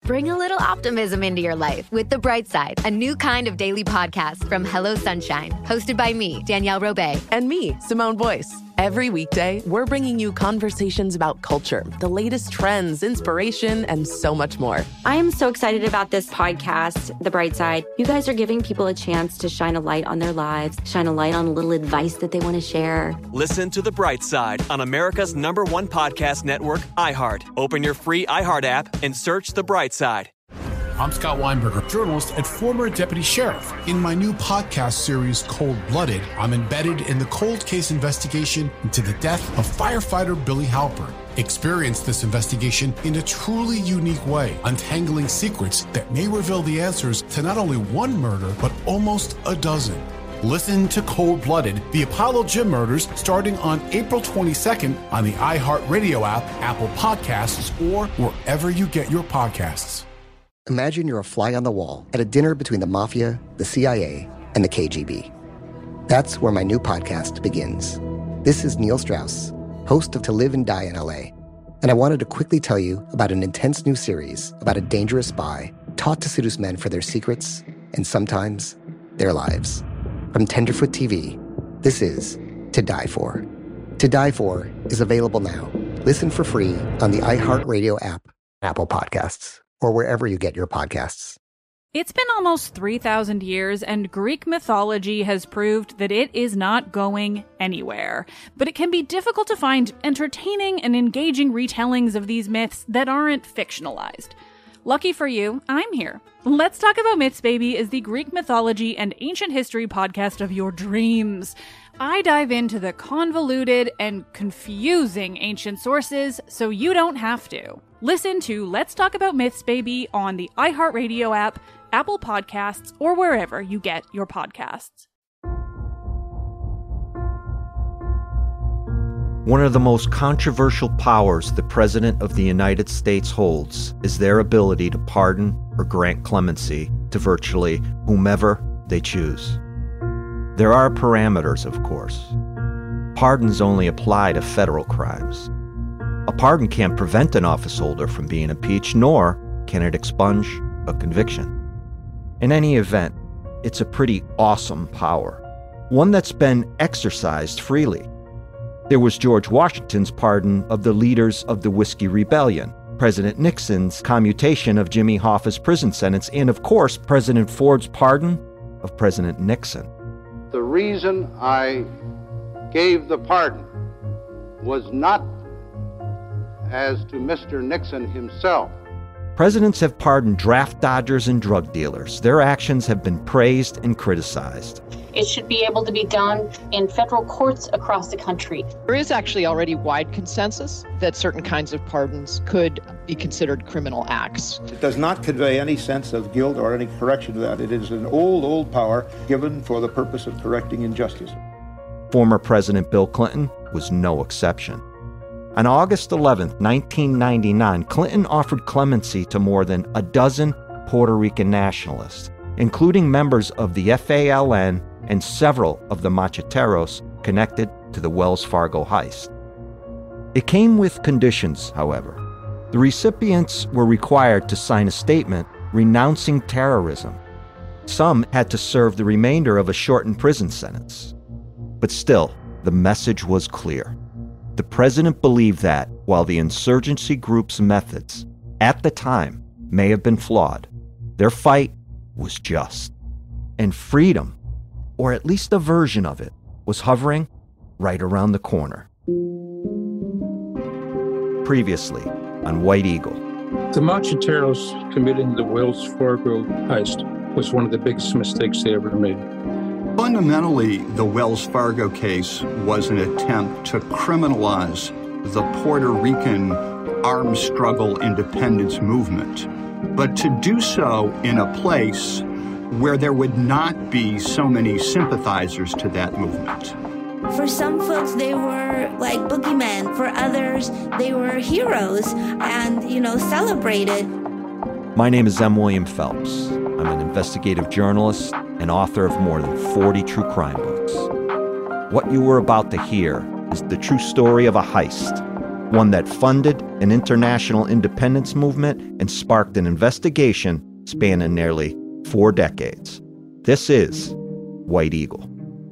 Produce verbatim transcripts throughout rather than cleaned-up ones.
Bring a little optimism into your life with The Bright Side, a new kind of daily podcast from Hello Sunshine, hosted by me, Danielle Robay. And me, Simone Boyce. Every weekday, we're bringing you conversations about culture, the latest trends, inspiration, and so much more. I am so excited about this podcast, The Bright Side. You guys are giving people a chance to shine a light on their lives, shine a light on a little advice that they want to share. Listen to The Bright Side on America's number one podcast network, iHeart. Open your free iHeart app and search The Bright Side. I'm Scott Weinberger, journalist and former deputy sheriff. In my new podcast series, Cold Blooded, I'm embedded in the cold case investigation into the death of firefighter Billy Halpern. Experience this investigation in a truly unique way, untangling secrets that may reveal the answers to not only one murder, but almost a dozen. Listen to Cold Blooded, the Apollo Gym Murders, starting on April twenty-second on the iHeartRadio app, Apple Podcasts, or wherever you get your podcasts. Imagine you're a fly on the wall at a dinner between the Mafia, the C I A, and the K G B. That's where my new podcast begins. This is Neil Strauss, host of To Live and Die in L A, and I wanted to quickly tell you about an intense new series about a dangerous spy taught to seduce men for their secrets and sometimes their lives. From Tenderfoot T V, this is To Die For. To Die For is available now. Listen for free on the iHeartRadio app, Apple Podcasts, or wherever you get your podcasts. It's been almost three thousand years, and Greek mythology has proved that it is not going anywhere. But it can be difficult to find entertaining and engaging retellings of these myths that aren't fictionalized. Lucky for you, I'm here. Let's Talk About Myths, Baby is the Greek mythology and ancient history podcast of your dreams. I dive into the convoluted and confusing ancient sources so you don't have to. Listen to Let's Talk About Myths, Baby on the iHeartRadio app, Apple Podcasts, or wherever you get your podcasts. One of the most controversial powers the President of the United States holds is their ability to pardon or grant clemency to virtually whomever they choose. There are parameters, of course. Pardons only apply to federal crimes. A pardon can't prevent an officeholder from being impeached, nor can it expunge a conviction. In any event, it's a pretty awesome power, one that's been exercised freely. There was George Washington's pardon of the leaders of the Whiskey Rebellion, President Nixon's commutation of Jimmy Hoffa's prison sentence, and of course, President Ford's pardon of President Nixon. The reason I gave the pardon was not as to Mister Nixon himself. Presidents have pardoned draft dodgers and drug dealers. Their actions have been praised and criticized. It should be able to be done in federal courts across the country. There is actually already wide consensus that certain kinds of pardons could be considered criminal acts. It does not convey any sense of guilt or any correction to that. It is an old, old power given for the purpose of correcting injustice. Former President Bill Clinton was no exception. On August eleventh, nineteen ninety-nine, Clinton offered clemency to more than a dozen Puerto Rican nationalists, including members of the F A L N and several of the macheteros connected to the Wells Fargo heist. It came with conditions, however. The recipients were required to sign a statement renouncing terrorism. Some had to serve the remainder of a shortened prison sentence. But still, the message was clear. The president believed that, while the insurgency group's methods, at the time, may have been flawed, their fight was just. And freedom, or at least a version of it, was hovering right around the corner. Previously on White Eagle. The macheteros committing the Wells Fargo heist was one of the biggest mistakes they ever made. Fundamentally, the Wells Fargo case was an attempt to criminalize the Puerto Rican armed struggle independence movement, but to do so in a place where there would not be so many sympathizers to that movement. For some folks, they were like boogeymen. For others, they were heroes and, you know, celebrated. My name is M. William Phelps. I'm an investigative journalist and author of more than forty true crime books. What you were about to hear is the true story of a heist one that funded an international independence movement and sparked an investigation spanning nearly four decades. This is White Eagle.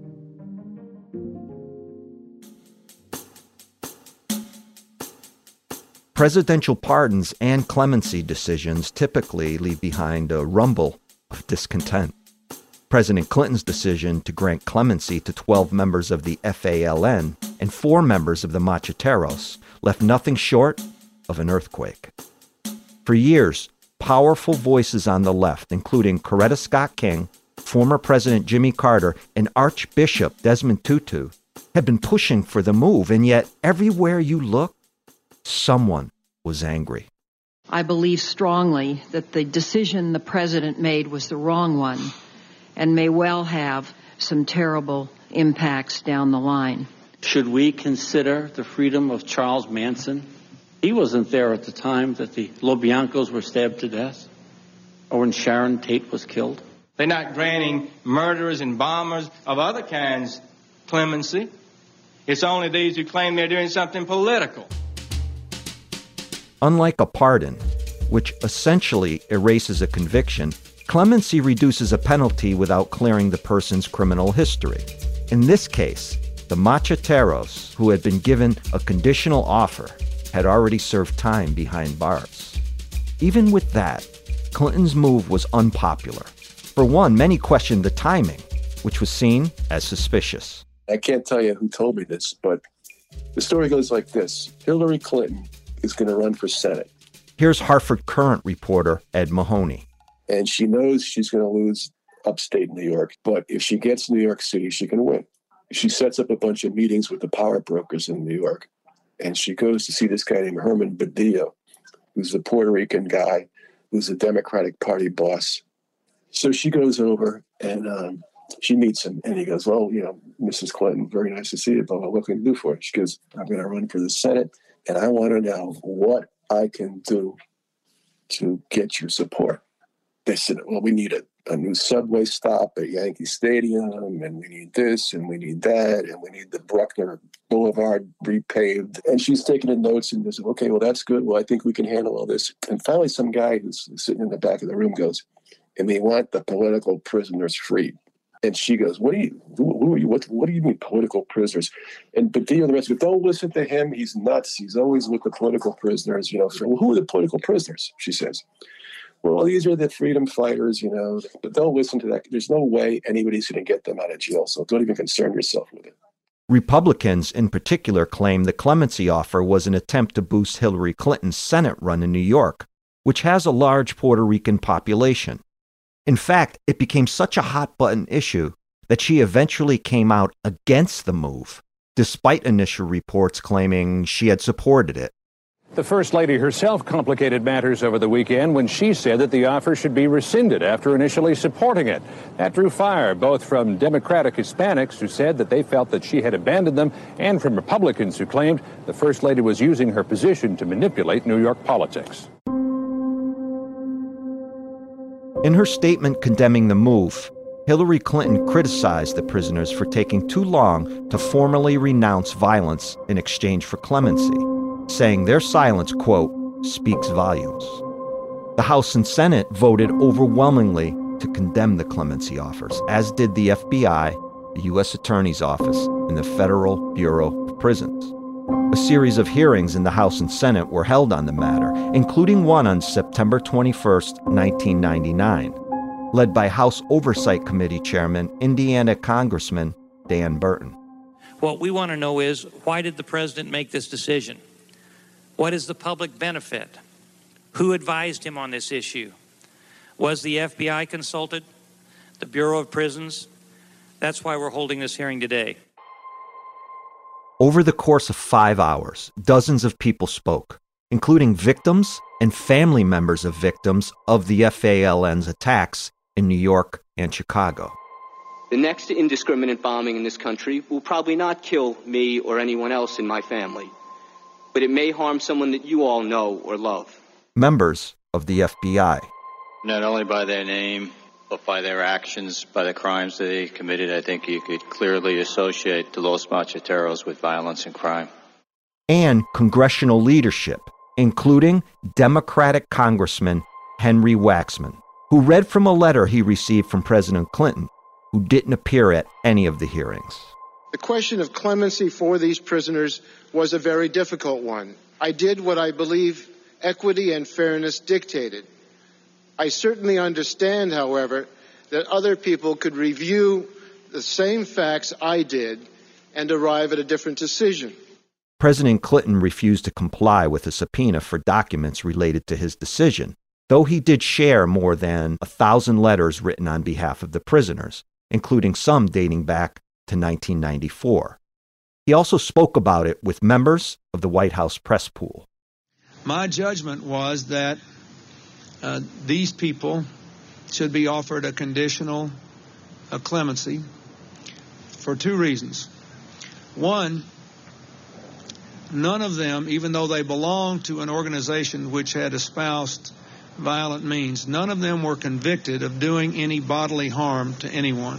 Presidential pardons and clemency decisions typically leave behind a rumble of discontent. President Clinton's decision to grant clemency to twelve members of the F A L N and four members of the Macheteros left nothing short of an earthquake. For years, powerful voices on the left, including Coretta Scott King, former President Jimmy Carter, and Archbishop Desmond Tutu, had been pushing for the move, and yet everywhere you look, someone was angry. I believe strongly that the decision the president made was the wrong one and may well have some terrible impacts down the line. Should we consider the freedom of Charles Manson? He wasn't there at the time that the LoBiancos were stabbed to death or when Sharon Tate was killed. They're not granting murderers and bombers of other kinds clemency. It's only these who claim they're doing something political. Unlike a pardon, which essentially erases a conviction, clemency reduces a penalty without clearing the person's criminal history. In this case, the Macheteros, who had been given a conditional offer, had already served time behind bars. Even with that, Clinton's move was unpopular. For one, many questioned the timing, which was seen as suspicious. I can't tell you who told me this, but the story goes like this. Hillary Clinton is going to run for Senate. Here's Hartford Courant reporter Ed Mahoney. And she knows she's going to lose upstate New York, but if she gets New York City, she can win. She sets up a bunch of meetings with the power brokers in New York, and she goes to see this guy named Herman Badillo, who's a Puerto Rican guy, who's a Democratic Party boss. So she goes over and um, she meets him, and he goes, well, you know, Missus Clinton, very nice to see you, but what can I do for you? She goes, I'm going to run for the Senate, and I want to know what I can do to get your support. They said, well, we need a, a new subway stop at Yankee Stadium, and we need this, and we need that, and we need the Bruckner Boulevard repaved. And she's taking the notes and goes, okay, well, that's good. Well, I think we can handle all this. And finally, some guy who's sitting in the back of the room goes, and we want the political prisoners freed. And she goes, what do you, who, who are you, what, what do you mean political prisoners? And Badillo and the rest go, don't listen to him. He's nuts. He's always with the political prisoners, you know. For, well, who are the political prisoners? She says. Well, these are the freedom fighters, you know, but don't listen to that. There's no way anybody's going to get them out of jail, so don't even concern yourself with it. Republicans in particular claim the clemency offer was an attempt to boost Hillary Clinton's Senate run in New York, which has a large Puerto Rican population. In fact, it became such a hot-button issue that she eventually came out against the move, despite initial reports claiming she had supported it. The First Lady herself complicated matters over the weekend when she said that the offer should be rescinded after initially supporting it. That drew fire both from Democratic Hispanics who said that they felt that she had abandoned them and from Republicans who claimed the First Lady was using her position to manipulate New York politics. In her statement condemning the move, Hillary Clinton criticized the prisoners for taking too long to formally renounce violence in exchange for clemency, saying their silence, quote, speaks volumes. The House and Senate voted overwhelmingly to condemn the clemency offers, as did the F B I, the U S Attorney's Office, and the Federal Bureau of Prisons. A series of hearings in the House and Senate were held on the matter, including one on September twenty-first, nineteen ninety-nine, led by House Oversight Committee Chairman, Indiana Congressman Dan Burton. What we want to know is, why did the president make this decision? What is the public benefit? Who advised him on this issue? Was the F B I consulted? The Bureau of Prisons? That's why we're holding this hearing today. Over the course of five hours, dozens of people spoke, including victims and family members of victims of the F A L N's attacks in New York and Chicago. The next indiscriminate bombing in this country will probably not kill me or anyone else in my family, but it may harm someone that you all know or love. Members of the F B I. Not only by their name, but by their actions, by the crimes that they committed, I think you could clearly associate the Los Macheteros with violence and crime. and congressional leadership, including Democratic Congressman Henry Waxman, who read from a letter he received from President Clinton, who didn't appear at any of the hearings. The question of clemency for these prisoners was a very difficult one. I did what I believe equity and fairness dictated. I certainly understand, however, that other people could review the same facts I did and arrive at a different decision. President Clinton refused to comply with a subpoena for documents related to his decision, though he did share more than a thousand letters written on behalf of the prisoners, including some dating back to nineteen ninety-four. He also spoke about it with members of the White House press pool. My judgment was that uh, these people should be offered a conditional uh, clemency for two reasons. One, none of them, even though they belonged to an organization which had espoused violent means, none of them were convicted of doing any bodily harm to anyone.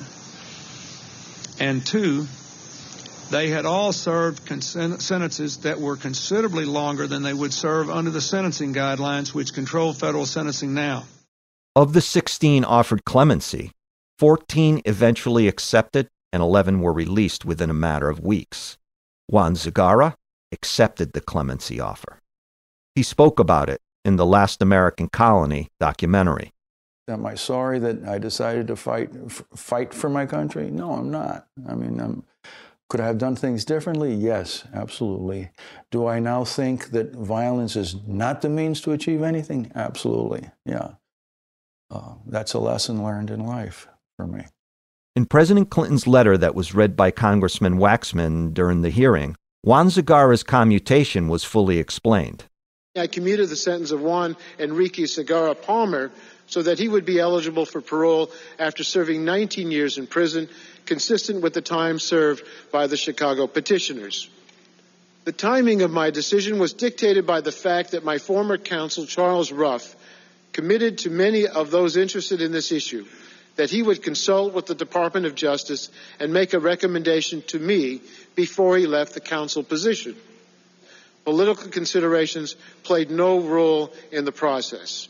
And two, they had all served consent- sentences that were considerably longer than they would serve under the sentencing guidelines which control federal sentencing now. Of the sixteen offered clemency, fourteen eventually accepted and eleven were released within a matter of weeks. Juan Zagara accepted the clemency offer. He spoke about it in the Last American Colony documentary. Am I sorry that I decided to fight f- fight for my country? No, I'm not. I mean, I'm, could I have done things differently? Yes, absolutely. Do I now think that violence is not the means to achieve anything? Absolutely, yeah. Uh, that's a lesson learned in life for me. In President Clinton's letter that was read by Congressman Waxman during the hearing, Juan Zagara's commutation was fully explained. I commuted the sentence of Juan Enrique Zagara Palmer so that he would be eligible for parole after serving nineteen years in prison, consistent with the time served by the Chicago petitioners. The timing of my decision was dictated by the fact that my former counsel, Charles Ruff, committed to many of those interested in this issue that he would consult with the Department of Justice and make a recommendation to me before he left the counsel position. Political considerations played no role in the process.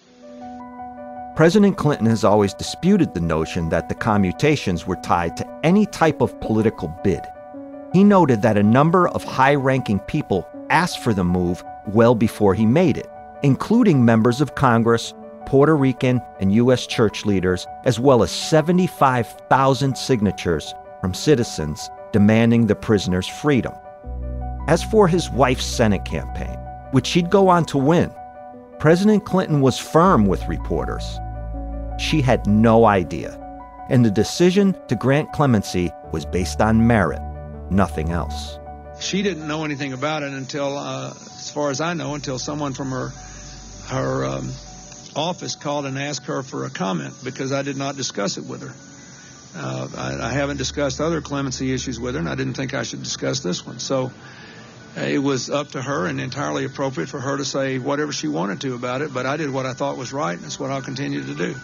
President Clinton has always disputed the notion that the commutations were tied to any type of political bid. He noted that a number of high-ranking people asked for the move well before he made it, including members of Congress, Puerto Rican and U S church leaders, as well as seventy-five thousand signatures from citizens demanding the prisoner's freedom. As for his wife's Senate campaign, which she'd go on to win, President Clinton was firm with reporters. She had no idea, and the decision to grant clemency was based on merit, nothing else. She didn't know anything about it until, uh, as far as I know, until someone from her her um, office called and asked her for a comment, because I did not discuss it with her. Uh, I, I haven't discussed other clemency issues with her, and I didn't think I should discuss this one. So uh, it was up to her and entirely appropriate for her to say whatever she wanted to about it, but I did what I thought was right, and that's what I'll continue to do.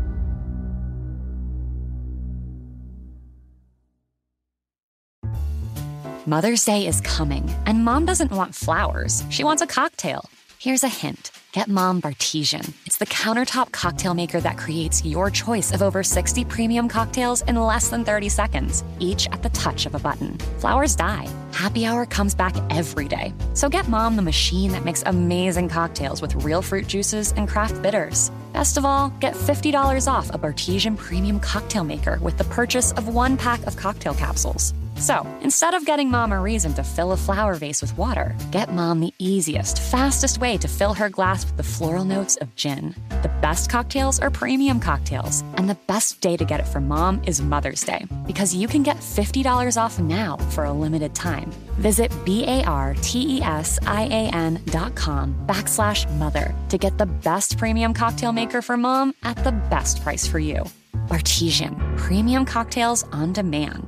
Mother's Day is coming, and Mom doesn't want flowers. She wants a cocktail. Here's a hint. Get Mom Bartesian. It's the countertop cocktail maker that creates your choice of over sixty premium cocktails in less than thirty seconds, each at the touch of a button. Flowers die. Happy hour comes back every day. So get Mom the machine that makes amazing cocktails with real fruit juices and craft bitters. Best of all, get fifty dollars off a Bartesian premium cocktail maker with the purchase of one pack of cocktail capsules. So, instead of getting Mom a reason to fill a flower vase with water, get Mom the easiest, fastest way to fill her glass with the floral notes of gin. The best cocktails are premium cocktails, and the best day to get it for Mom is Mother's Day, because you can get fifty dollars off now for a limited time. Visit B-A-R-T-E-S-I-A-N dot com backslash mother to get the best premium cocktail maker for Mom at the best price for you. Bartesian, premium cocktails on demand.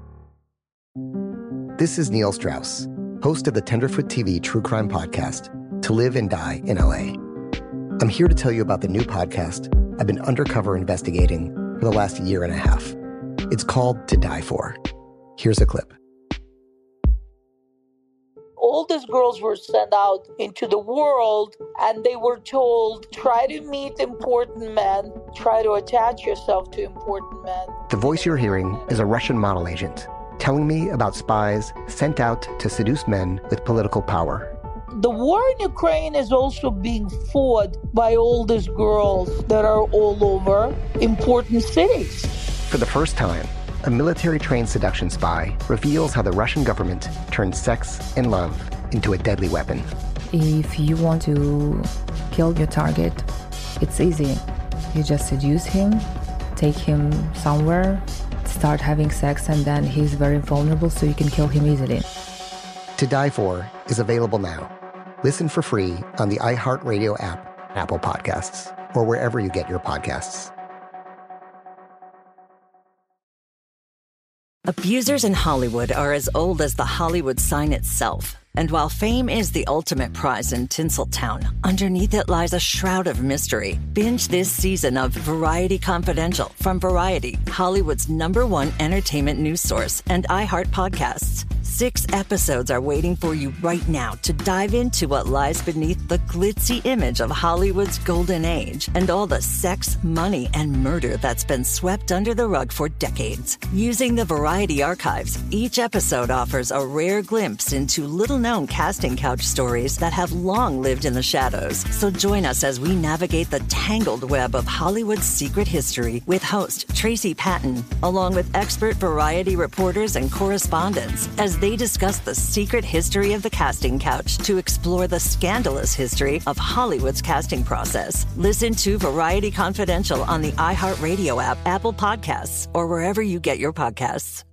This is Neil Strauss, host of the Tenderfoot T V true crime podcast, To Live and Die in L A. I'm here to tell you about the new podcast I've been undercover investigating for the last year and a half. It's called To Die For. Here's a clip. All all these girls were sent out into the world and they were told, try to meet important men, try to attach yourself to important men. The voice you're hearing is a Russian model agent telling me about spies sent out to seduce men with political power. The war in Ukraine is also being fought by all these girls that are all over important cities. For the first time, a military-trained seduction spy reveals how the Russian government turned sex and love into a deadly weapon. If you want to kill your target, it's easy. You just seduce him, take him somewhere, start having sex, and then he's very vulnerable, so you can kill him easily. To Die For is available now. Listen for free on the iHeartRadio app, Apple Podcasts, or wherever you get your podcasts. Abusers in Hollywood are as old as the Hollywood sign itself. And while fame is the ultimate prize in Tinseltown, underneath it lies a shroud of mystery. Binge this season of Variety Confidential from Variety, Hollywood's number one entertainment news source, and iHeart Podcasts. Six episodes are waiting for you right now to dive into what lies beneath the glitzy image of Hollywood's golden age and all the sex, money, and murder that's been swept under the rug for decades. Using the Variety archives, each episode offers a rare glimpse into little-known casting couch stories that have long lived in the shadows. So join us as we navigate the tangled web of Hollywood's secret history with host Tracy Patton, along with expert Variety reporters and correspondents, as they discuss the secret history of the casting couch to explore the scandalous history of Hollywood's casting process. Listen to Variety Confidential on the iHeartRadio app, Apple Podcasts, or wherever you get your podcasts.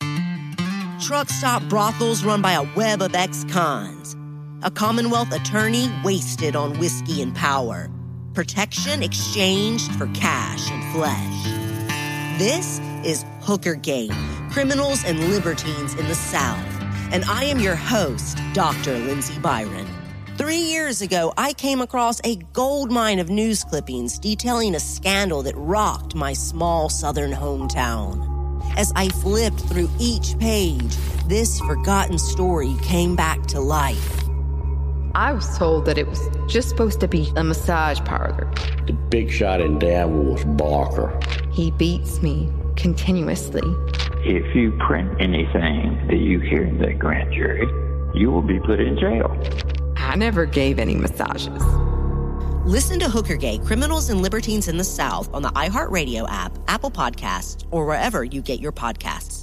Truck stop brothels run by a web of ex-cons. A Commonwealth attorney wasted on whiskey and power. Protection exchanged for cash and flesh. This is Hooker Gate, Criminals and Libertines in the South. And I am your host, Doctor Lindsay Byron. Three years ago, I came across a gold mine of news clippings detailing a scandal that rocked my small southern hometown. As I flipped through each page, this forgotten story came back to life. I was told that it was just supposed to be a massage parlor. The big shot in Danville was Barker. He beats me continuously. If you print anything that you hear in that grand jury, you will be put in jail. I never gave any massages. Listen to Hooker Gate, Criminals and Libertines in the South on the iHeartRadio app, Apple Podcasts, or wherever you get your podcasts.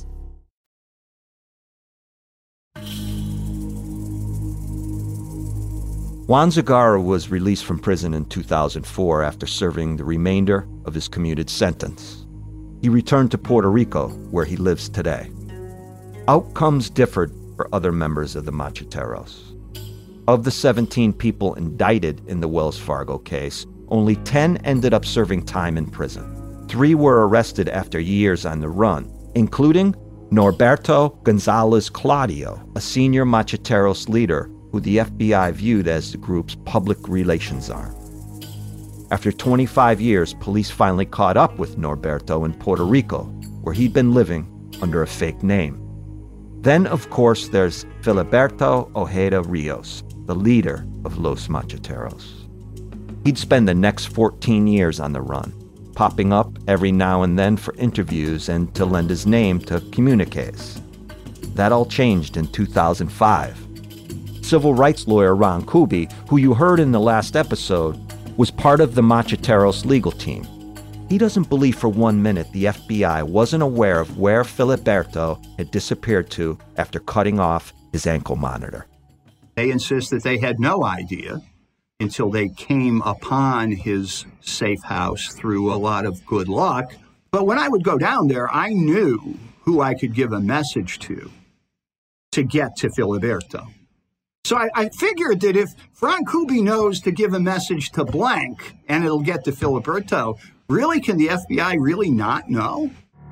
Juan Zagara was released from prison in two thousand four after serving the remainder of his commuted sentence. He returned to Puerto Rico, where he lives today. Outcomes differed for other members of the Macheteros. Of the seventeen people indicted in the Wells Fargo case, only ten ended up serving time in prison. Three were arrested after years on the run, including Norberto Gonzalez Claudio, a senior Macheteros leader who the F B I viewed as the group's public relations arm. After twenty-five years, police finally caught up with Norberto in Puerto Rico, where he'd been living under a fake name. Then, of course, there's Filiberto Ojeda Rios, the leader of Los Macheteros. He'd spend the next fourteen years on the run, popping up every now and then for interviews and to lend his name to communiques. That all changed in two thousand five. Civil rights lawyer Ron Kuby, who you heard in the last episode, was part of the Macheteros legal team. He doesn't believe for one minute the F B I wasn't aware of where Filiberto had disappeared to after cutting off his ankle monitor. They insist that they had no idea until they came upon his safe house through a lot of good luck. But when I would go down there, I knew who I could give a message to to get to Filiberto. So I, I figured that if Ron Kuby knows to give a message to blank and it'll get to Filiberto, really, can the F B I really not know?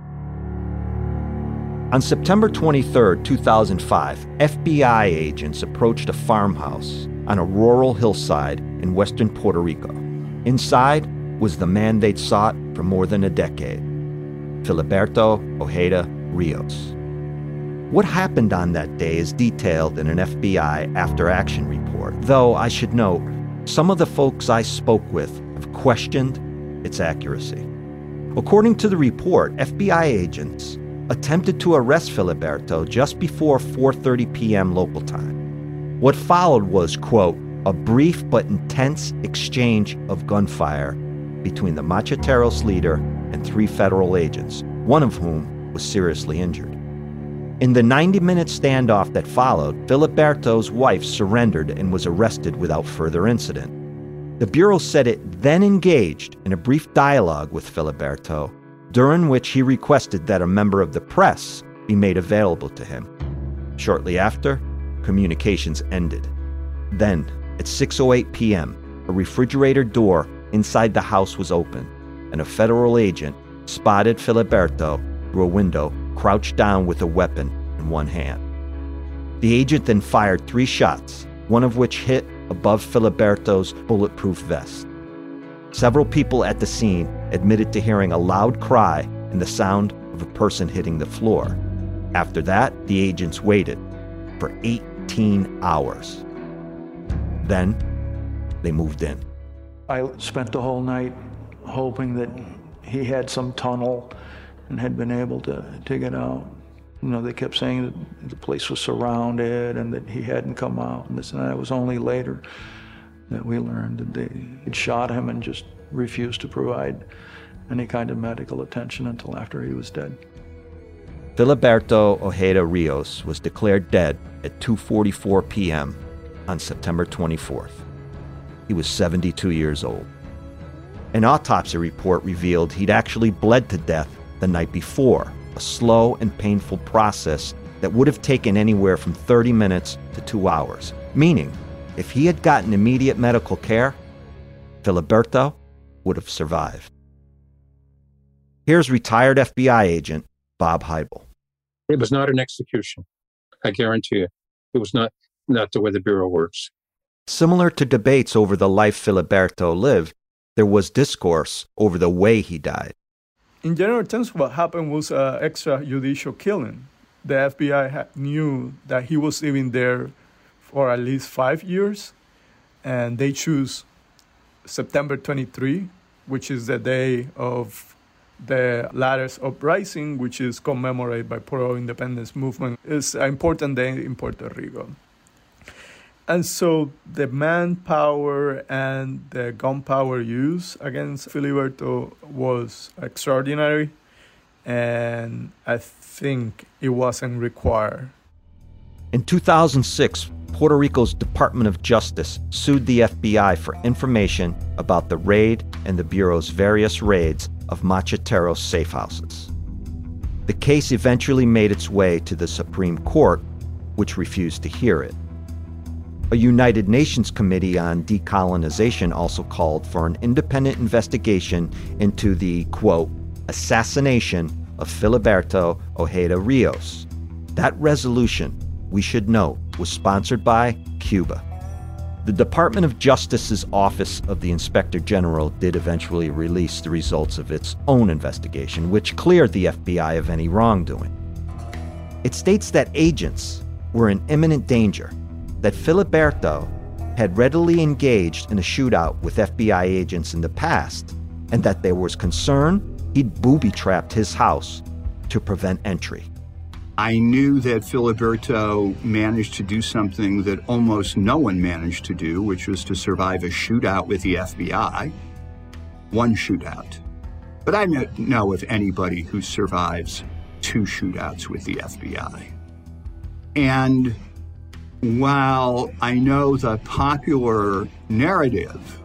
On September twenty-third, two thousand five, F B I agents approached a farmhouse on a rural hillside in western Puerto Rico. Inside was the man they'd sought for more than a decade, Filiberto Ojeda Rios. What happened on that day is detailed in an F B I after-action report, though I should note, some of the folks I spoke with have questioned its accuracy. According to the report, F B I agents attempted to arrest Filiberto just before four thirty p.m. local time. What followed was, quote, a brief but intense exchange of gunfire between the Macheteros leader and three federal agents, one of whom was seriously injured. In the ninety-minute standoff that followed, Filiberto's wife surrendered and was arrested without further incident. The Bureau said it then engaged in a brief dialogue with Filiberto, during which he requested that a member of the press be made available to him. Shortly after, communications ended. Then, at six oh eight p.m., a refrigerator door inside the house was opened, and a federal agent spotted Filiberto through a window, crouched down with a weapon in one hand. The agent then fired three shots, one of which hit above Filiberto's bulletproof vest. Several people at the scene admitted to hearing a loud cry and the sound of a person hitting the floor. After that, the agents waited for eighteen hours. Then, they moved in. I spent the whole night hoping that he had some tunnel and had been able to, to get out. You know, they kept saying that the place was surrounded and that he hadn't come out. And this and that. It was only later that we learned that they had shot him and just refused to provide any kind of medical attention until after he was dead. Filiberto Ojeda Rios was declared dead at two forty-four p.m. on September twenty-fourth. He was seventy-two years old. An autopsy report revealed he'd actually bled to death the night before, a slow and painful process that would have taken anywhere from thirty minutes to two hours, meaning if he had gotten immediate medical care, Filiberto would have survived. Here's retired F B I agent Bob Heibel. It was not an execution. I guarantee you. It was not, not the way the Bureau works. Similar to debates over the life Filiberto lived, there was discourse over the way he died. In general terms, what happened was an extrajudicial killing. The F B I ha- knew that he was living there for at least five years, and they chose September twenty-third, which is the day of the Lares Uprising, which is commemorated by pro-independence movement. It's an important day in Puerto Rico. And so the manpower and the gunpowder use against Filiberto was extraordinary, and I think it wasn't required. In two thousand six, Puerto Rico's Department of Justice sued the F B I for information about the raid and the Bureau's various raids of Macheteros safe houses. The case eventually made its way to the Supreme Court, which refused to hear it. A United Nations Committee on Decolonization also called for an independent investigation into the, quote, assassination of Filiberto Ojeda Rios. That resolution, we should note, was sponsored by Cuba. The Department of Justice's Office of the Inspector General did eventually release the results of its own investigation, which cleared the F B I of any wrongdoing. It states that agents were in imminent danger, that Filiberto had readily engaged in a shootout with F B I agents in the past, and that there was concern he'd booby-trapped his house to prevent entry. I knew that Filiberto managed to do something that almost no one managed to do, which was to survive a shootout with the F B I. One shootout. But I don't know of anybody who survives two shootouts with the F B I. And while I know the popular narrative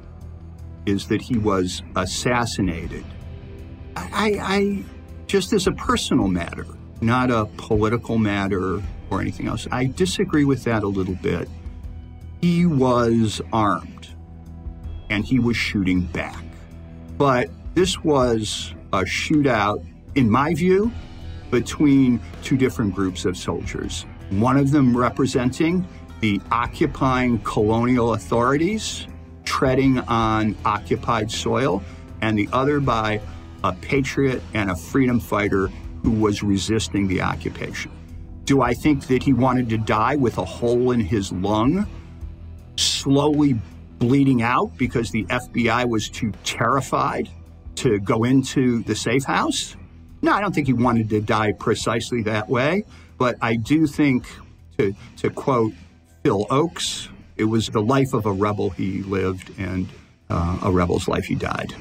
is that he was assassinated, I, I just as a personal matter, not a political matter or anything else, I disagree with that a little bit. He was armed, and he was shooting back. But this was a shootout, in my view, between two different groups of soldiers. One of them representing the occupying colonial authorities treading on occupied soil, and the other by a patriot and a freedom fighter who was resisting the occupation. Do I think that he wanted to die with a hole in his lung, slowly bleeding out because the F B I was too terrified to go into the safe house? No, I don't think he wanted to die precisely that way. But I do think, to, to quote Phil Oakes, it was the life of a rebel he lived and uh, a rebel's life he died.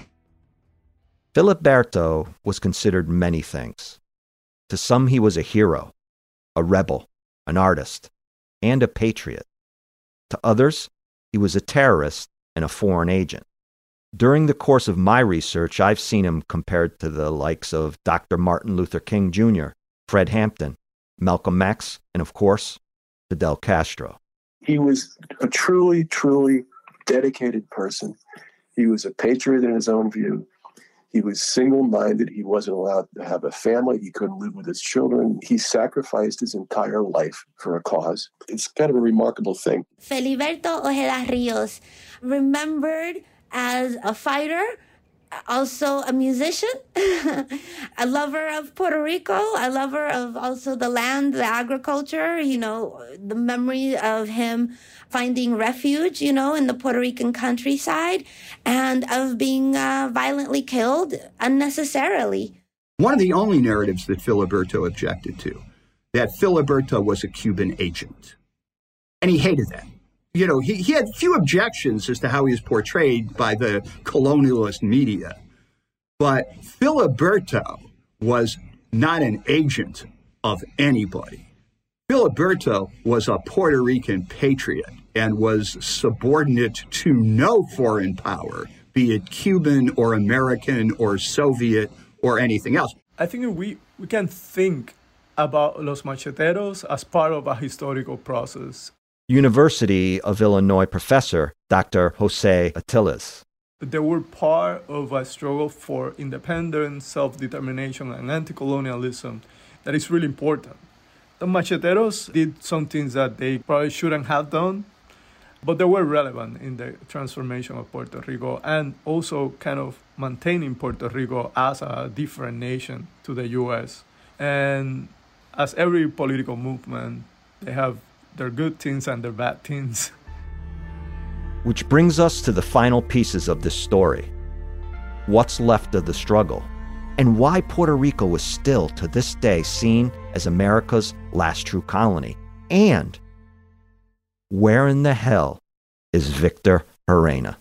Filiberto was considered many things. To some, he was a hero, a rebel, an artist, and a patriot. To others, he was a terrorist and a foreign agent. During the course of my research, I've seen him compared to the likes of Doctor Martin Luther King Junior, Fred Hampton, Malcolm X, and of course, Fidel Castro. He was a truly, truly dedicated person. He was a patriot in his own view. He was single-minded. He wasn't allowed to have a family. He couldn't live with his children. He sacrificed his entire life for a cause. It's kind of a remarkable thing. Filiberto Ojeda Rios, remembered as a fighter, also a musician, a lover of Puerto Rico, a lover of also the land, the agriculture, you know, the memory of him finding refuge, you know, in the Puerto Rican countryside, and of being uh, violently killed unnecessarily. One of the only narratives that Filiberto objected to, that Filiberto was a Cuban agent. And he hated that. You know, he, he had few objections as to how he was portrayed by the colonialist media. But Filiberto was not an agent of anybody. Filiberto was a Puerto Rican patriot and was subordinate to no foreign power, be it Cuban or American or Soviet or anything else. I think we, we can think about Los Macheteros as part of a historical process. University of Illinois professor Doctor Jose Atiles. They were part of a struggle for independence, self-determination, and anti-colonialism that is really important. The Macheteros did some things that they probably shouldn't have done, but they were relevant in the transformation of Puerto Rico and also kind of maintaining Puerto Rico as a different nation to the U S. And as every political movement, they have their good things and their bad things. Which brings us to the final pieces of this story. What's left of the struggle, and why Puerto Rico was still, to this day, seen as America's last true colony. And where in the hell is Victor Herrera?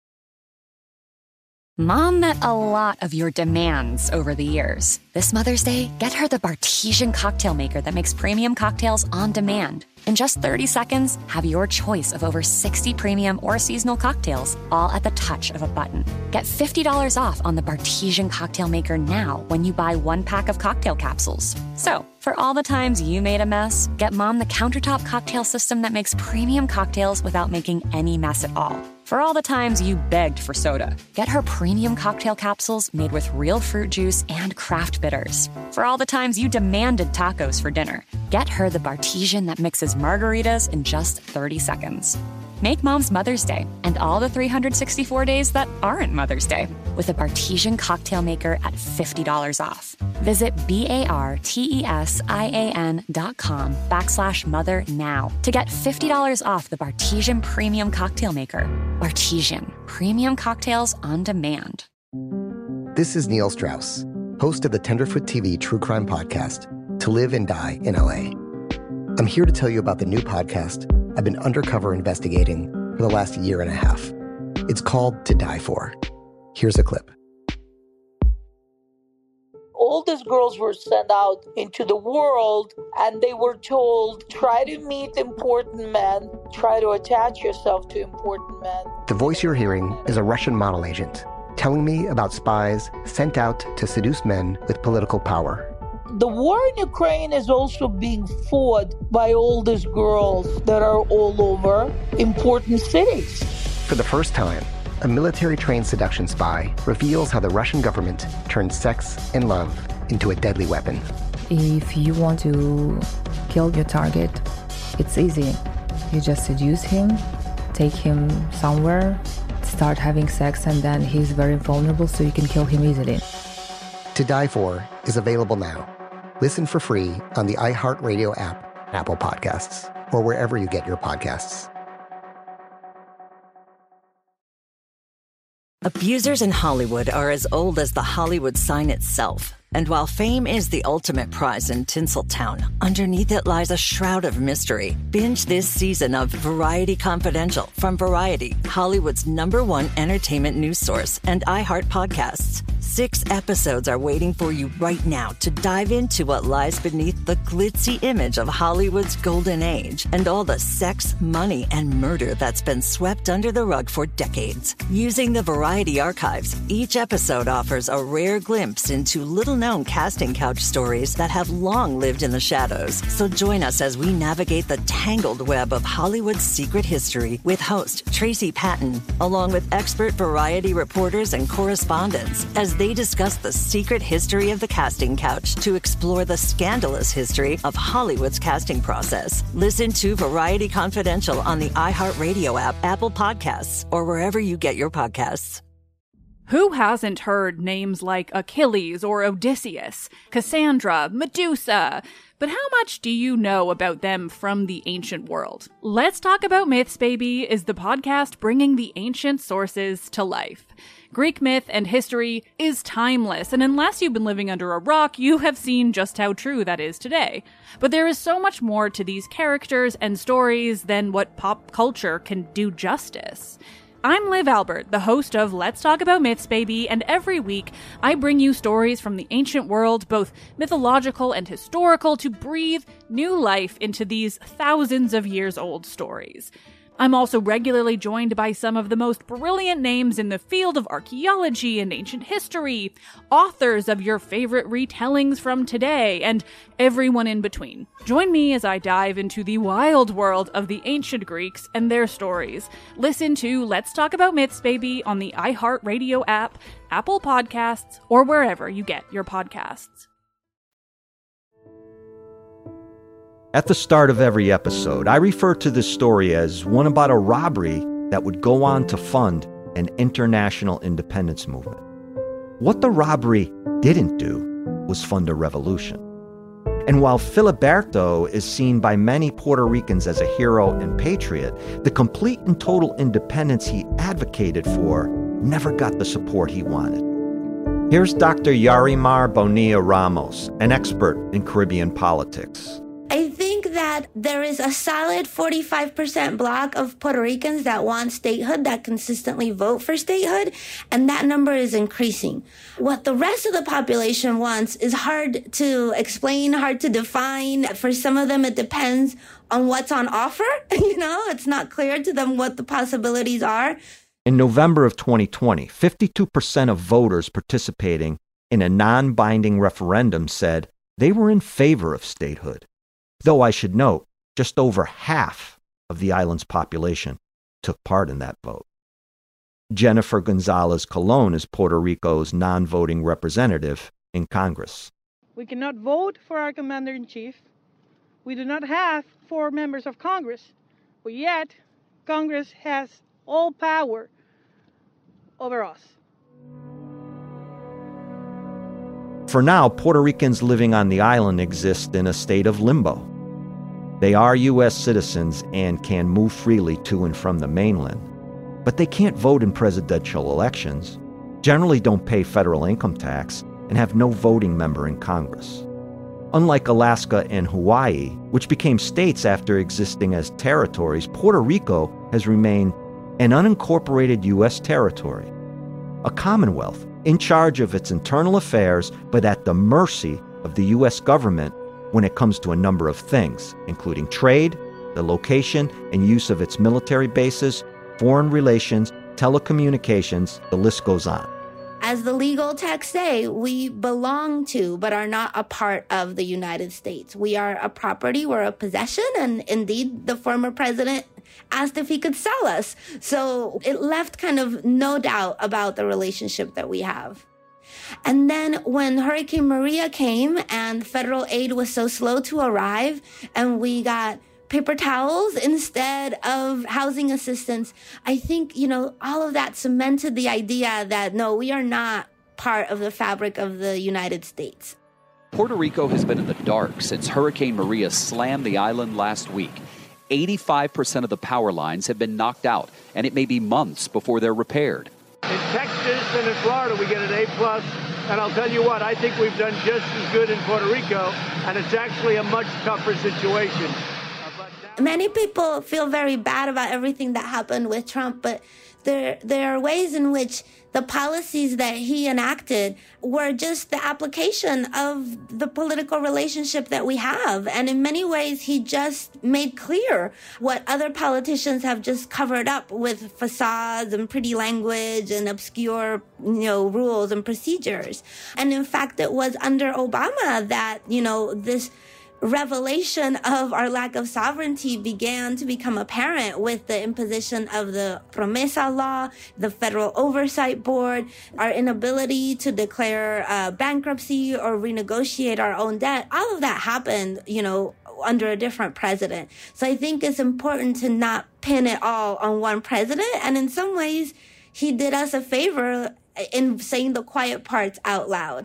Mom met a lot of your demands over the years. This Mother's Day, get her the Bartesian cocktail maker that makes premium cocktails on demand. In just thirty seconds, have your choice of over sixty premium or seasonal cocktails, all at the touch of a button. Get fifty dollars off on the Bartesian cocktail maker now when you buy one pack of cocktail capsules. So, for all the times you made a mess, get Mom the countertop cocktail system that makes premium cocktails without making any mess at all. For all the times you begged for soda, get her premium cocktail capsules made with real fruit juice and craft bitters. For all the times you demanded tacos for dinner, get her the Bartesian that mixes margaritas in just thirty seconds. Make Mom's Mother's Day and all the three hundred sixty-four days that aren't Mother's Day with a Bartesian cocktail maker at fifty dollars off. Visit B-A-R-T-E-S-I-A-N dot com backslash mother now to get fifty dollars off the Bartesian Premium Cocktail Maker. Bartesian, premium cocktails on demand. This is Neil Strauss, host of the Tenderfoot T V true crime podcast, To Live and Die in L A. I'm here to tell you about the new podcast I've been undercover investigating for the last year and a half. It's called To Die For. Here's a clip. All these girls were sent out into the world and they were told, try to meet important men, try to attach yourself to important men. The voice you're hearing is a Russian model agent telling me about spies sent out to seduce men with political power. The war in Ukraine is also being fought by all these girls that are all over important cities. For the first time, a military-trained seduction spy reveals how the Russian government turned sex and love into a deadly weapon. If you want to kill your target, it's easy. You just seduce him, take him somewhere, start having sex, and then he's very vulnerable, so you can kill him easily. To Die For is available now. Listen for free on the iHeartRadio app, Apple Podcasts, or wherever you get your podcasts. Abusers in Hollywood are as old as the Hollywood sign itself. And while fame is the ultimate prize in Tinseltown, underneath it lies a shroud of mystery. Binge this season of Variety Confidential from Variety, Hollywood's number one entertainment news source, and iHeart Podcasts. Six episodes are waiting for you right now to dive into what lies beneath the glitzy image of Hollywood's golden age and all the sex, money, and murder that's been swept under the rug for decades. Using the Variety archives, each episode offers a rare glimpse into little-known casting couch stories that have long lived in the shadows. So join us as we navigate the tangled web of Hollywood's secret history with host Tracy Patton, along with expert Variety reporters and correspondents, as they discuss the secret history of the casting couch to explore the scandalous history of Hollywood's casting process. Listen to Variety Confidential on the iHeartRadio app, Apple Podcasts, or wherever you get your podcasts. Who hasn't heard names like Achilles or Odysseus, Cassandra, Medusa? But how much do you know about them from the ancient world? Let's Talk About Myths, Baby is the podcast bringing the ancient sources to life. Greek myth and history is timeless, and unless you've been living under a rock, you have seen just how true that is today. But there is so much more to these characters and stories than what pop culture can do justice. I'm Liv Albert, the host of Let's Talk About Myths, Baby, and every week I bring you stories from the ancient world, both mythological and historical, to breathe new life into these thousands of years old stories. I'm also regularly joined by some of the most brilliant names in the field of archaeology and ancient history, authors of your favorite retellings from today, and everyone in between. Join me as I dive into the wild world of the ancient Greeks and their stories. Listen to Let's Talk About Myths, Baby on the iHeartRadio app, Apple Podcasts, or wherever you get your podcasts. At the start of every episode, I refer to this story as one about a robbery that would go on to fund an international independence movement. What the robbery didn't do was fund a revolution. And while Filiberto is seen by many Puerto Ricans as a hero and patriot, the complete and total independence he advocated for never got the support he wanted. Here's Doctor Yarimar Bonilla Ramos, an expert in Caribbean politics. I think that there is a solid forty-five percent block of Puerto Ricans that want statehood, that consistently vote for statehood, and that number is increasing. What the rest of the population wants is hard to explain, hard to define. For some of them, it depends on what's on offer. You know, it's not clear to them what the possibilities are. In November of twenty twenty, fifty-two percent of voters participating in a non-binding referendum said they were in favor of statehood. Though I should note, just over half of the island's population took part in that vote. Jennifer Gonzalez Colon is Puerto Rico's non-voting representative in Congress. We cannot vote for our commander-in-chief. We do not have four members of Congress, but yet Congress has all power over us. For now, Puerto Ricans living on the island exist in a state of limbo. They are U S citizens and can move freely to and from the mainland, but they can't vote in presidential elections, generally don't pay federal income tax, and have no voting member in Congress. Unlike Alaska and Hawaii, which became states after existing as territories, Puerto Rico has remained an unincorporated U S territory, a commonwealth in charge of its internal affairs, but at the mercy of the U S government when it comes to a number of things, including trade, the location and use of its military bases, foreign relations, telecommunications, the list goes on. As the legal texts say, we belong to, but are not a part of the United States. We are a property, we're a possession, and indeed the former president asked if he could sell us. So it left kind of no doubt about the relationship that we have. And then when Hurricane Maria came and federal aid was so slow to arrive and we got paper towels instead of housing assistance, I think, you know, all of that cemented the idea that, no, we are not part of the fabric of the United States. Puerto Rico has been in the dark since Hurricane Maria slammed the island last week. eighty-five percent of the power lines have been knocked out, and it may be months before they're repaired. In Texas and in Florida, we get an A plus, and I'll tell you what, I think we've done just as good in Puerto Rico, and it's actually a much tougher situation. Many people feel very bad about everything that happened with Trump, but there there are ways in which the policies that he enacted were just the application of the political relationship that we have. And in many ways, he just made clear what other politicians have just covered up with facades and pretty language and obscure, you know, rules and procedures. And in fact, it was under Obama that, you know, this revelation of our lack of sovereignty began to become apparent with the imposition of the Promesa law, the Federal Oversight Board, our inability to declare uh, bankruptcy or renegotiate our own debt. All of that happened, you know, under a different president. So I think it's important to not pin it all on one president. And in some ways, he did us a favor in saying the quiet parts out loud.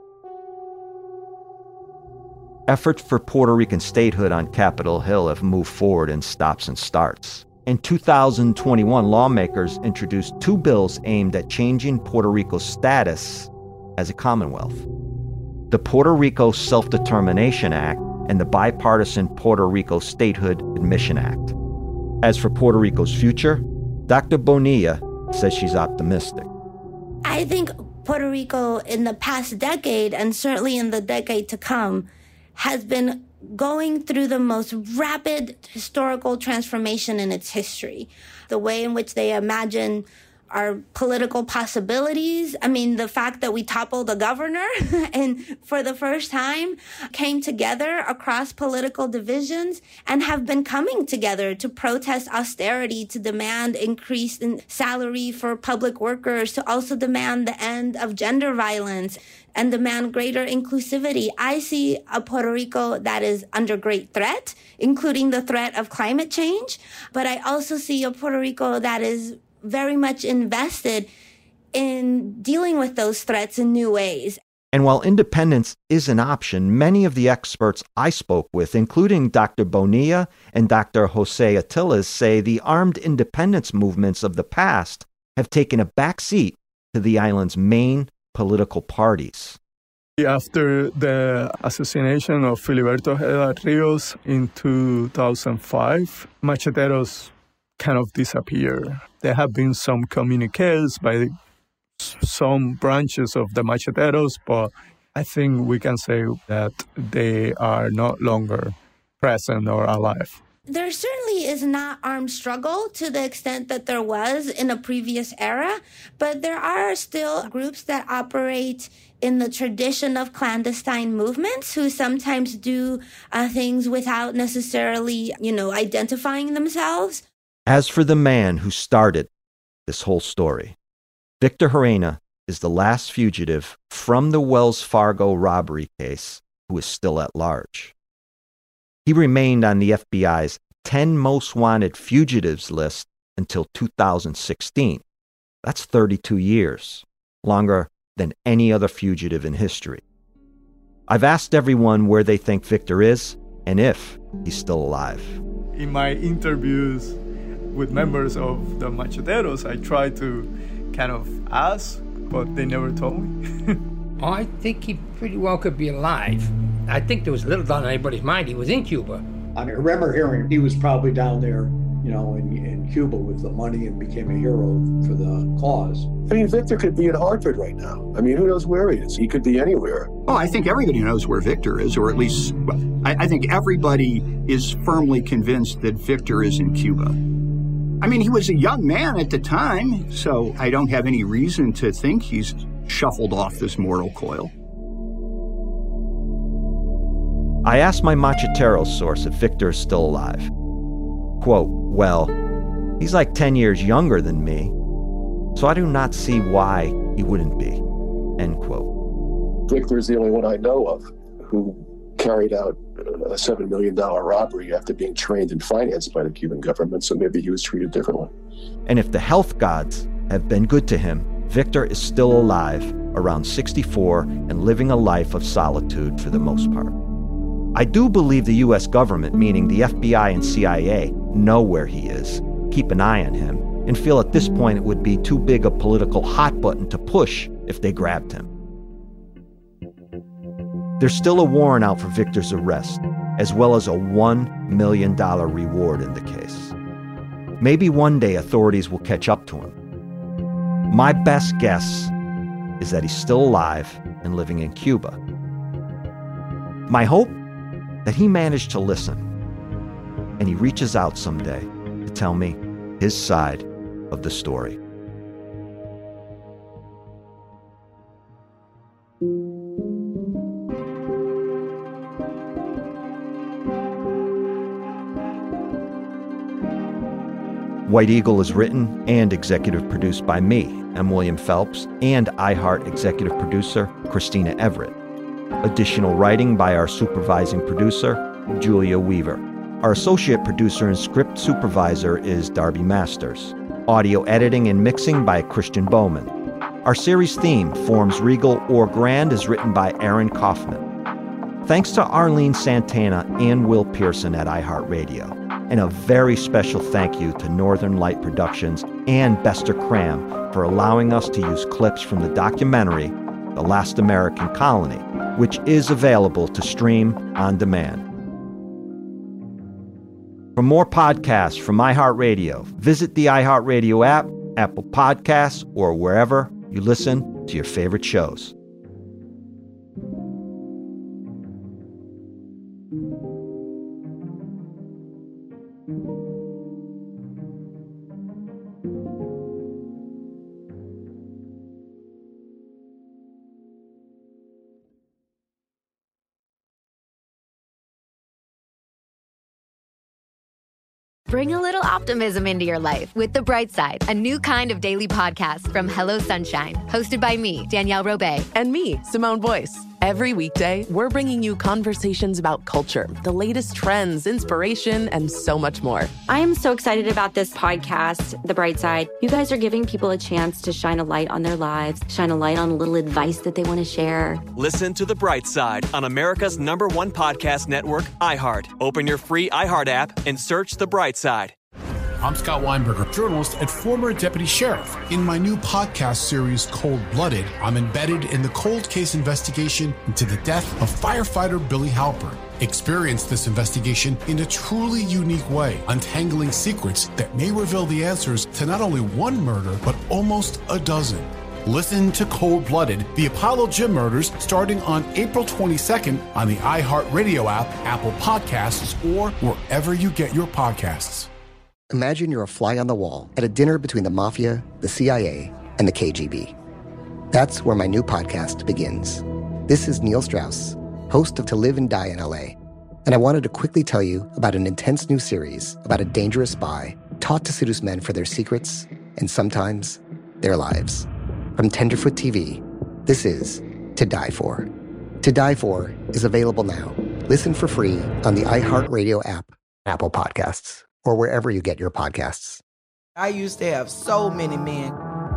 Efforts for Puerto Rican statehood on Capitol Hill have moved forward in stops and starts. In two thousand twenty-one, lawmakers introduced two bills aimed at changing Puerto Rico's status as a Commonwealth: the Puerto Rico Self-Determination Act and the bipartisan Puerto Rico Statehood Admission Act. As for Puerto Rico's future, Doctor Bonilla says she's optimistic. I think Puerto Rico in the past decade, and certainly in the decade to come, has been going through the most rapid historical transformation in its history. The way in which they imagine our political possibilities. I mean, the fact that we toppled a governor and for the first time came together across political divisions and have been coming together to protest austerity, to demand increase in salary for public workers, to also demand the end of gender violence and demand greater inclusivity. I see a Puerto Rico that is under great threat, including the threat of climate change. But I also see a Puerto Rico that is very much invested in dealing with those threats in new ways. And while independence is an option, many of the experts I spoke with, including Doctor Bonilla and Doctor Jose Attilas, say the armed independence movements of the past have taken a backseat to the island's main political parties. After the assassination of Filiberto Ojeda Rios in two thousand five, macheteros kind of disappear. There have been some communiques by some branches of the macheteros, but I think we can say that they are no longer present or alive. There certainly is not armed struggle to the extent that there was in a previous era, but there are still groups that operate in the tradition of clandestine movements who sometimes do uh, things without necessarily, you know, identifying themselves. As for the man who started this whole story, Victor Herrera is the last fugitive from the Wells Fargo robbery case who is still at large. He remained on the F B I's ten most wanted fugitives list until two thousand sixteen. That's thirty-two years, longer than any other fugitive in history. I've asked everyone where they think Victor is and if he's still alive. In my interviews with members of the macheteros, I tried to kind of ask, but they never told me. I think he pretty well could be alive. I think there was little doubt in anybody's mind he was in Cuba. I mean, I remember hearing he was probably down there, you know, in, in Cuba with the money and became a hero for the cause. I mean, Victor could be in Hartford right now. I mean, who knows where he is? He could be anywhere. Oh, I think everybody knows where Victor is, or at least, well, I, I think everybody is firmly convinced that Victor is in Cuba. I mean, he was a young man at the time, so I don't have any reason to think he's shuffled off this mortal coil. I asked my Machetero source if Victor is still alive. Quote, well, he's like ten years younger than me, so I do not see why he wouldn't be, end quote. Victor is the only one I know of who carried out a seven million dollars robbery after being trained and financed by the Cuban government, so maybe he was treated differently. And if the health gods have been good to him, Victor is still alive around sixty-four and living a life of solitude for the most part. I do believe the U S government, meaning the F B I and C I A, know where he is, keep an eye on him, and feel at this point it would be too big a political hot button to push if they grabbed him. There's still a warrant out for Victor's arrest, as well as a one million dollars reward in the case. Maybe one day authorities will catch up to him. My best guess is that he's still alive and living in Cuba. My hope? That he managed to listen, and he reaches out someday to tell me his side of the story. White Eagle is written and executive produced by me, M. William Phelps, and iHeart executive producer Christina Everett. Additional writing by our supervising producer, Julia Weaver. Our associate producer and script supervisor is Darby Masters. Audio editing and mixing by Christian Bowman. Our series theme, Forms Regal or Grand, is written by Aaron Kaufman. Thanks to Arlene Santana and Will Pearson at iHeartRadio. And a very special thank you to Northern Light Productions and Bester Cram for allowing us to use clips from the documentary, The Last American Colony, which is available to stream on demand. For more podcasts from iHeartRadio, visit the iHeartRadio app, Apple Podcasts, or wherever you listen to your favorite shows. Bring a little optimism into your life with The Bright Side, a new kind of daily podcast from Hello Sunshine, hosted by me, Danielle Robay. And me, Simone Boyce. Every weekday, we're bringing you conversations about culture, the latest trends, inspiration, and so much more. I am so excited about this podcast, The Bright Side. You guys are giving people a chance to shine a light on their lives, shine a light on a little advice that they want to share. Listen to The Bright Side on America's number one podcast network, iHeart. Open your free iHeart app and search The Bright Side. I'm Scott Weinberger, journalist and former deputy sheriff. In my new podcast series, Cold Blooded, I'm embedded in the cold case investigation into the death of firefighter Billy Halpern. Experience this investigation in a truly unique way, untangling secrets that may reveal the answers to not only one murder, but almost a dozen. Listen to Cold Blooded, the Apollo Gym Murders, starting on April twenty-second on the iHeartRadio app, Apple Podcasts, or wherever you get your podcasts. Imagine you're a fly on the wall at a dinner between the Mafia, the C I A, and the K G B. That's where my new podcast begins. This is Neil Strauss, host of To Live and Die in L A, and I wanted to quickly tell you about an intense new series about a dangerous spy taught to seduce men for their secrets and sometimes their lives. From Tenderfoot T V, this is To Die For. To Die For is available now. Listen for free on the iHeartRadio app, Apple Podcasts, or wherever you get your podcasts. I used to have so many men.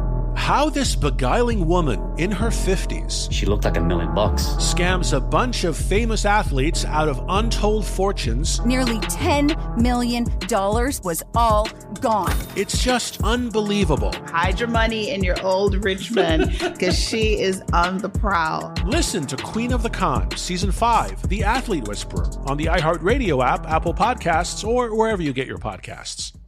How this beguiling woman in her fifties, she looked like a million bucks, scams a bunch of famous athletes out of untold fortunes. Nearly ten million dollars was all gone. It's just unbelievable. Hide your money in your old rich man, because she is on the prowl. Listen to Queen of the Con, Season five, The Athlete Whisperer, on the iHeartRadio app, Apple Podcasts, or wherever you get your podcasts.